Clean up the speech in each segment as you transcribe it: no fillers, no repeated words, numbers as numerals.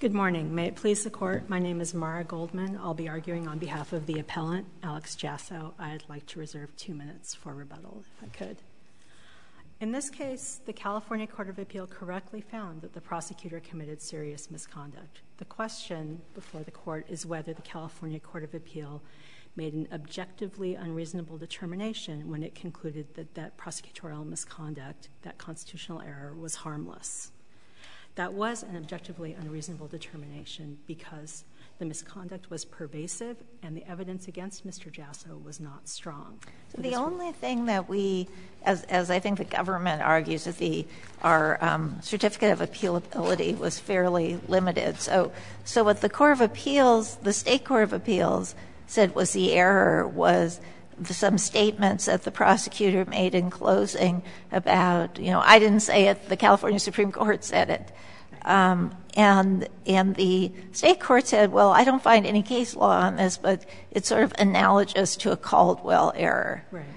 Good morning. May it please the Court, my name is Mara Goldman. I'll be arguing on behalf of the appellant, Alex Jasso. I'd like to reserve 2 minutes for rebuttal, if I could. In this case, the California Court of Appeal correctly found that the prosecutor committed serious misconduct. The question before the Court is whether the California Court of Appeal made an objectively unreasonable determination when it concluded that that prosecutorial misconduct, that constitutional error, was harmless. That was an objectively unreasonable determination because the misconduct was pervasive and the evidence against Mr. Jasso was not strong. So the only thing that we, as I think the government argues, that our certificate of appealability was fairly limited. So what the Court of Appeals, the State Court of Appeals, said was the error was some statements that the prosecutor made in closing about, I didn't say it, the California Supreme Court said it. And the State Court said, well, I don't find any case law on this, but it's sort of analogous to a Caldwell error. Right.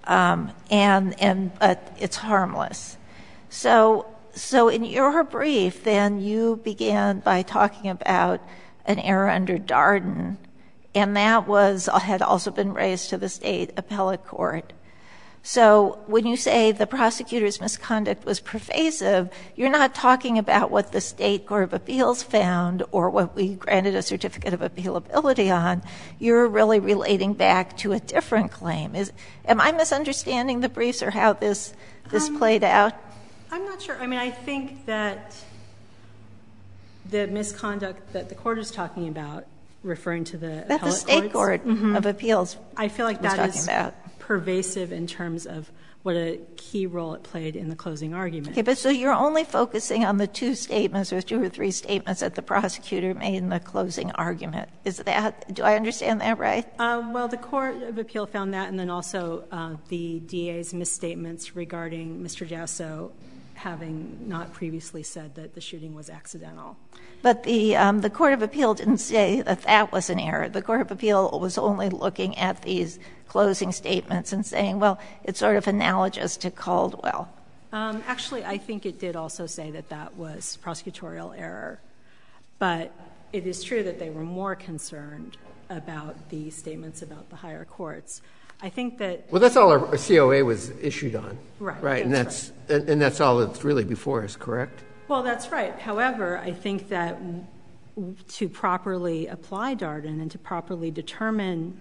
But it's harmless. So in your brief, then you began by talking about an error under Darden, and that had also been raised to the State Appellate Court. So when you say the prosecutor's misconduct was pervasive, you're not talking about what the State Court of Appeals found or what we granted a certificate of appealability on. You're really relating back to a different claim. Am I misunderstanding the briefs or how this played out? I'm not sure. I mean, I think that the misconduct that the Court is talking about, referring to the appellate courts. That the State Court of Appeals I feel like was that talking is about. Pervasive in terms of what a key role it played in the closing argument. Okay, but so you're only focusing on the 2 statements or 2 or 3 statements that the prosecutor made in the closing argument. Do I understand that right? Well, the Court of Appeal found that, and then also the DA's misstatements regarding Mr. Jasso having not previously said that the shooting was accidental. But the Court of Appeal didn't say that that was an error. The Court of Appeal was only looking at these closing statements and saying, well, it's sort of analogous to Caldwell. Actually, I think it did also say that that was prosecutorial error. But it is true that they were more concerned about the statements about the higher courts. I think that — Well, that's all our COA was issued on. Right. Right. And that's all that's really before us, correct? Well, that's right. However, I think that to properly apply Darden and to properly determine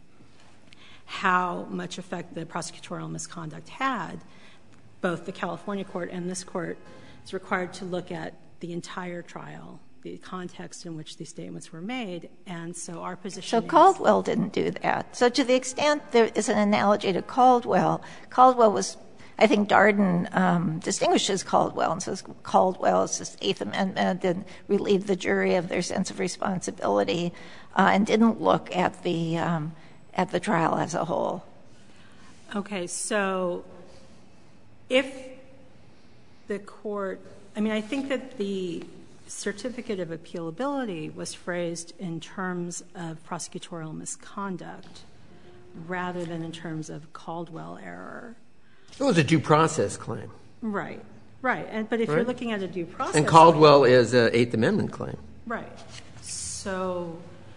how much effect the prosecutorial misconduct had, both the California court and this court is required to look at the entire trial, the context in which these statements were made. And so our position is — So Caldwell didn't do that. So to the extent there is an analogy to Caldwell, Caldwell was — I think Darden distinguishes Caldwell and says Caldwell is this Eighth Amendment and relieved the jury of their sense of responsibility and didn't look at the trial as a whole. Okay. So if the court — I mean, I think that the certificate of appealability was phrased in terms of prosecutorial misconduct rather than in terms of Caldwell error. It was a due process claim. Right. Right. But if you're looking at a due process — And Caldwell is an Eighth Amendment claim. Right. So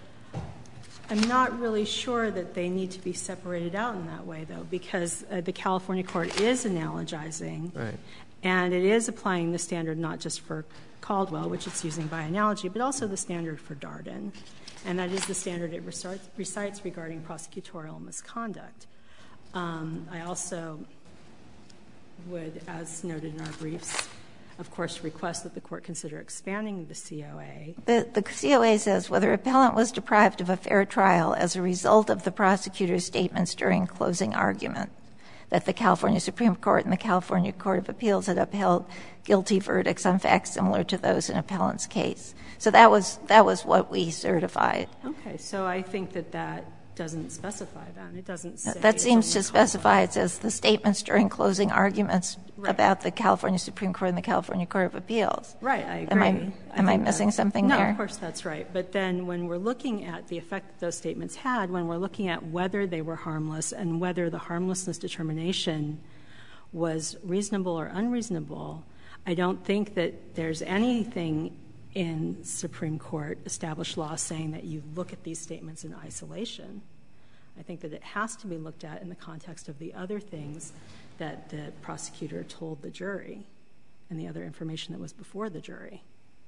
I'm not really sure that they need to be separated out in that way, though, because the California court is analogizing. Right. And it is applying the standard not just for Caldwell, which it's using by analogy, but also the standard for Darden. And that is the standard it recites regarding prosecutorial misconduct. I also would, as noted in our briefs, of course, request that the court consider expanding the COA. The COA says whether appellant was deprived of a fair trial as a result of the prosecutor's statements during closing argument, that the California Supreme Court and the California Court of Appeals had upheld guilty verdicts on facts similar to those in appellant's case. So that was what we certified. Okay. So I think that that doesn't specify that. It doesn't say — That seems to specify it says the statements during closing arguments about the California Supreme Court and the California Court of Appeals. Right. I agree. Am I missing something there? No, of course that's right. But then when we're looking at the effect that those statements had, when we're looking at whether they were harmless and whether the harmlessness determination was reasonable or unreasonable, I don't think that there's anything in Supreme Court established law saying that you look at these statements in isolation. I think that it has to be looked at in the context of the other things that the prosecutor told the jury and the other information that was before the jury.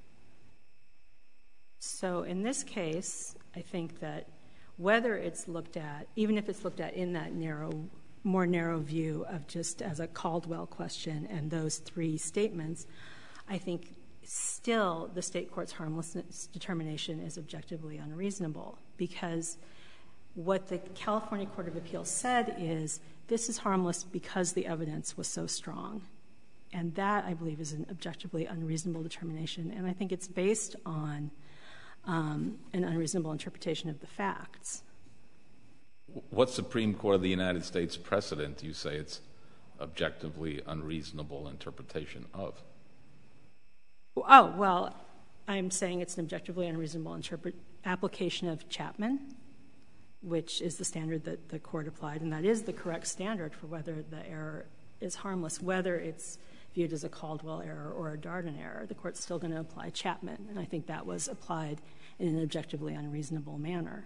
So in this case, I think that whether it's looked at, even if it's looked at in that more narrow view of just as a Caldwell question and those three statements, I think still the state court's harmlessness determination is objectively unreasonable, because what the California Court of Appeals said is this is harmless because the evidence was so strong. And that, I believe, is an objectively unreasonable determination. And I think it's based on an unreasonable interpretation of the facts. What Supreme Court of the United States precedent do you say it's objectively unreasonable interpretation of? Oh, well, I'm saying it's an objectively unreasonable application of Chapman, which is the standard that the court applied, and that is the correct standard for whether the error is harmless, whether it's viewed as a Caldwell error or a Darden error. The court's still going to apply Chapman, and I think that was applied in an objectively unreasonable manner.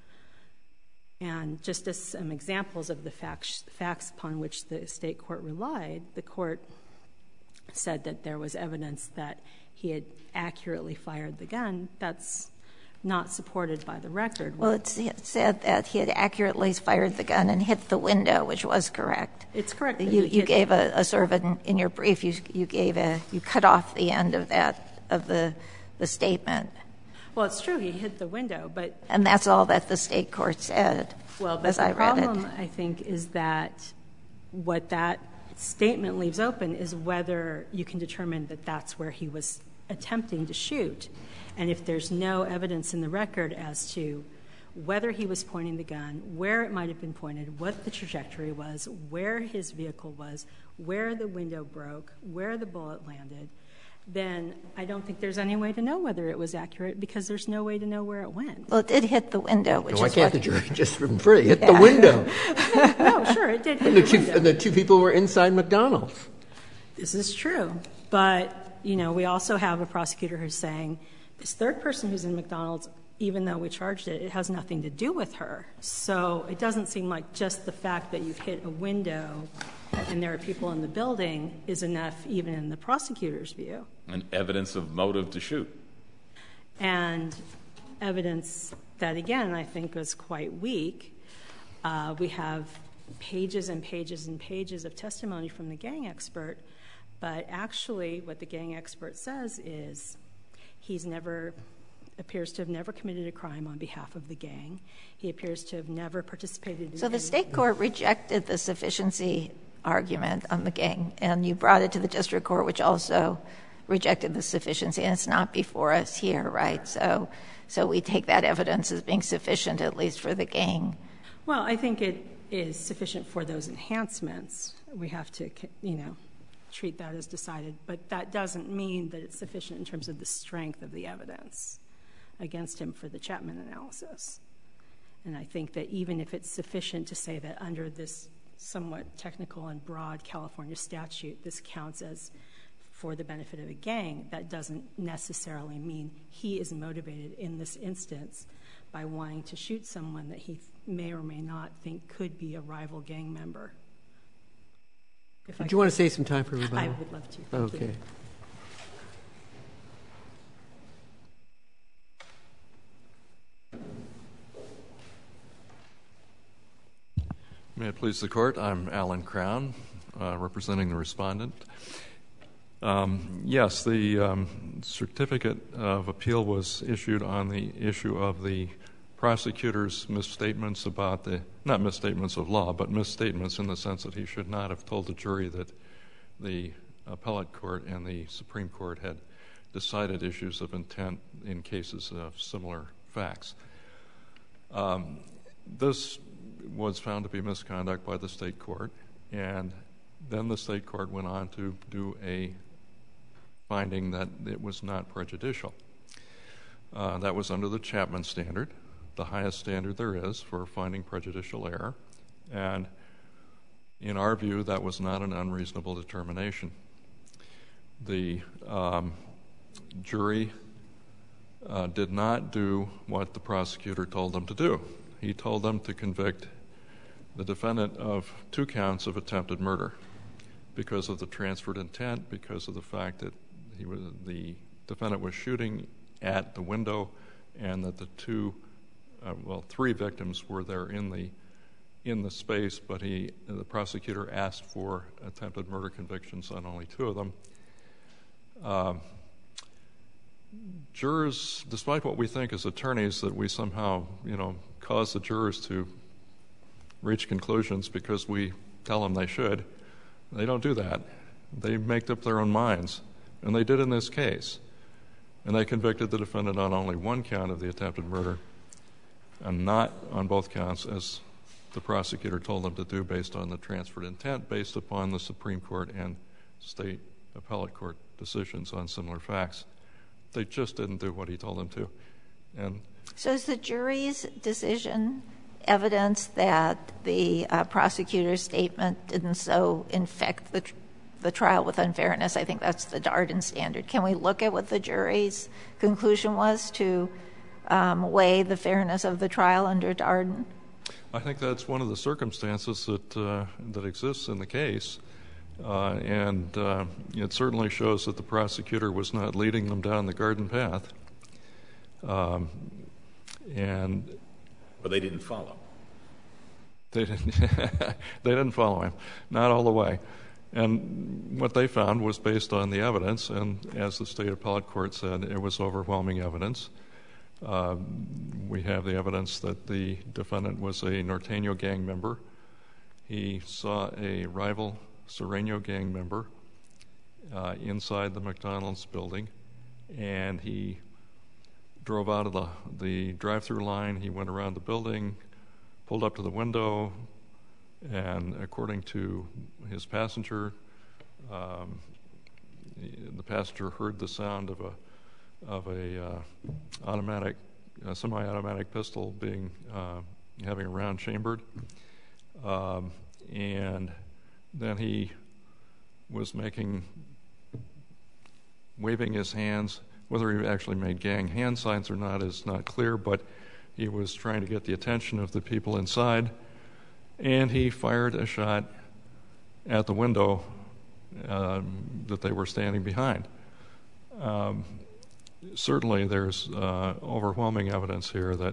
And just as some examples of the facts upon which the state court relied, the court said that there was evidence that he had accurately fired the gun. That's not supported by the record. Well, it said that he had accurately fired the gun and hit the window, which was correct. It's correct. You gave a sort of in your brief, you cut off the end of that, of the statement. Well, it's true, he hit the window, but... And that's all that the state court said, as I read it. The problem, I think, is that what that statement leaves open is whether you can determine that that's where he was attempting to shoot. And if there's no evidence in the record as to whether he was pointing the gun, where it might have been pointed, what the trajectory was, where his vehicle was, where the window broke, where the bullet landed, then I don't think there's any way to know whether it was accurate, because there's no way to know where it went. Well, it did hit the window, which is why can't the jury just from free hit the window? No, sure, it did hit the window. And the two people were inside McDonald's. This is true. But, you know, we also have a prosecutor who's saying, this third person who's in McDonald's, even though we charged it, it has nothing to do with her. So it doesn't seem like just the fact that you've hit a window and there are people in the building is enough, even in the prosecutor's view. And evidence of motive to shoot. And evidence that, again, I think was quite weak. We have pages and pages and pages of testimony from the gang expert, but actually what the gang expert says is he's appears to have never committed a crime on behalf of the gang. He appears to have never participated in... So the state court rejected the sufficiency argument on the gang, and you brought it to the district court, which also rejected the sufficiency, and it's not before us here, right? So we take that evidence as being sufficient, at least for the gang. Well, I think it is sufficient for those enhancements. We have to, you know, treat that as decided, but that doesn't mean that it's sufficient in terms of the strength of the evidence against him for the Chapman analysis. And I think that even if it's sufficient to say that under this somewhat technical and broad California statute, this counts as for the benefit of a gang, that doesn't necessarily mean he is motivated in this instance by wanting to shoot someone that he may or may not think could be a rival gang member. Do you want to save some time for rebuttal? I would love to. Thank you. May it please the Court, I'm Alan Crown, representing the respondent. Yes, the certificate of appeal was issued on the issue of the prosecutor's misstatements about not misstatements of law, but misstatements in the sense that he should not have told the jury that the appellate court and the Supreme Court had decided issues of intent in cases of similar facts. This was found to be misconduct by the state court, and then the state court went on to do a finding that it was not prejudicial. That was under the Chapman standard, the highest standard there is for finding prejudicial error, and in our view, that was not an unreasonable determination. The jury did not do what the prosecutor told them to do. He told them to convict the defendant of 2 counts of attempted murder because of the transferred intent, because of the fact that the defendant was shooting at the window and that the 3 victims were there in the space, but the prosecutor asked for attempted murder convictions on only 2 of them. Jurors, despite what we think as attorneys that we somehow, cause the jurors to reach conclusions because we tell them they should, they don't do that. They make up their own minds, and they did in this case. And they convicted the defendant on only 1 count of the attempted murder and not on both counts as the prosecutor told them to do based on the transferred intent, based upon the Supreme Court and state appellate court decisions on similar facts. They just didn't do what he told them to. So is the jury's decision evidence that the prosecutor's statement didn't so infect the trial with unfairness? I think that's the Darden standard. Can we look at what the jury's conclusion was to weigh the fairness of the trial under Darden? I think that's one of the circumstances that exists in the case. And it certainly shows that the prosecutor was not leading them down the garden path. But they didn't follow. They didn't follow him, not all the way. And what they found was based on the evidence, and as the state appellate court said, it was overwhelming evidence. We have the evidence that the defendant was a Norteño gang member. He saw a rival Sereno gang member inside the McDonald's building, and he drove out of the drive-through line. He went around the building, pulled up to the window, and according to his passenger, the passenger heard the sound of a semi-automatic pistol having a round chambered, and then he was waving his hands. Whether he actually made gang hand signs or not is not clear, but he was trying to get the attention of the people inside, and he fired a shot at the window that they were standing behind. Certainly there's overwhelming evidence here that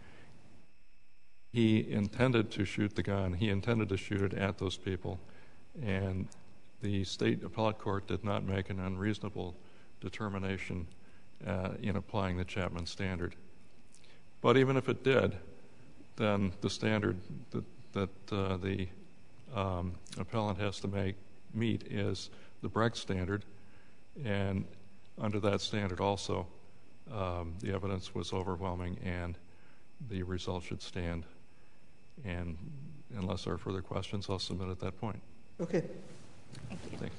he intended to shoot the gun. He intended to shoot it at those people, and the state appellate court did not make an unreasonable determination in applying the Chapman standard. But even if it did, then the standard that the appellant has to meet is the Brecht standard, and under that standard also the evidence was overwhelming and the result should stand. And unless there are further questions, I'll submit at that point. Okay. Thank you. Thank you.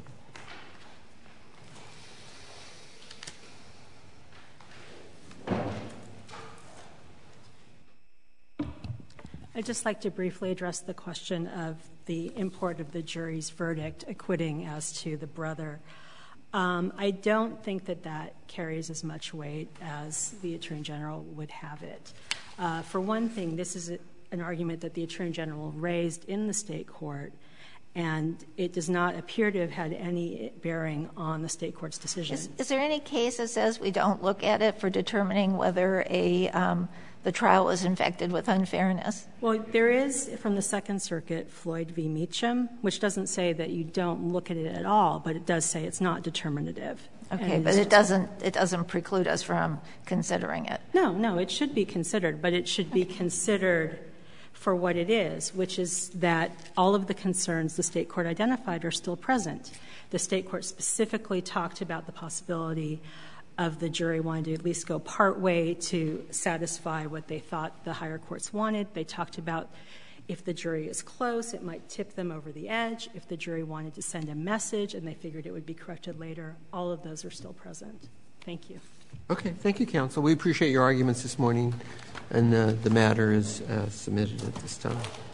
I'd just like to briefly address the question of the import of the jury's verdict acquitting as to the brother. I don't think that carries as much weight as the Attorney General would have it. For one thing, this is an argument that the Attorney General raised in the state court, and it does not appear to have had any bearing on the state court's decision. Is there any case that says we don't look at it for determining whether the trial was infected with unfairness? Well, there is from the Second Circuit, Floyd v. Meacham, which doesn't say that you don't look at it at all, but it does say it's not determinative. Okay, but it doesn't preclude us from considering it. No, it should be considered, but it should be considered for what it is, which is that all of the concerns the state court identified are still present. The state court specifically talked about the possibility of the jury wanting to at least go part way to satisfy what they thought the higher courts wanted. They talked about if the jury is close, it might tip them over the edge. If the jury wanted to send a message and they figured it would be corrected later, all of those are still present. Thank you. Okay. Thank you, counsel. We appreciate your arguments this morning, and the matter is submitted at this time.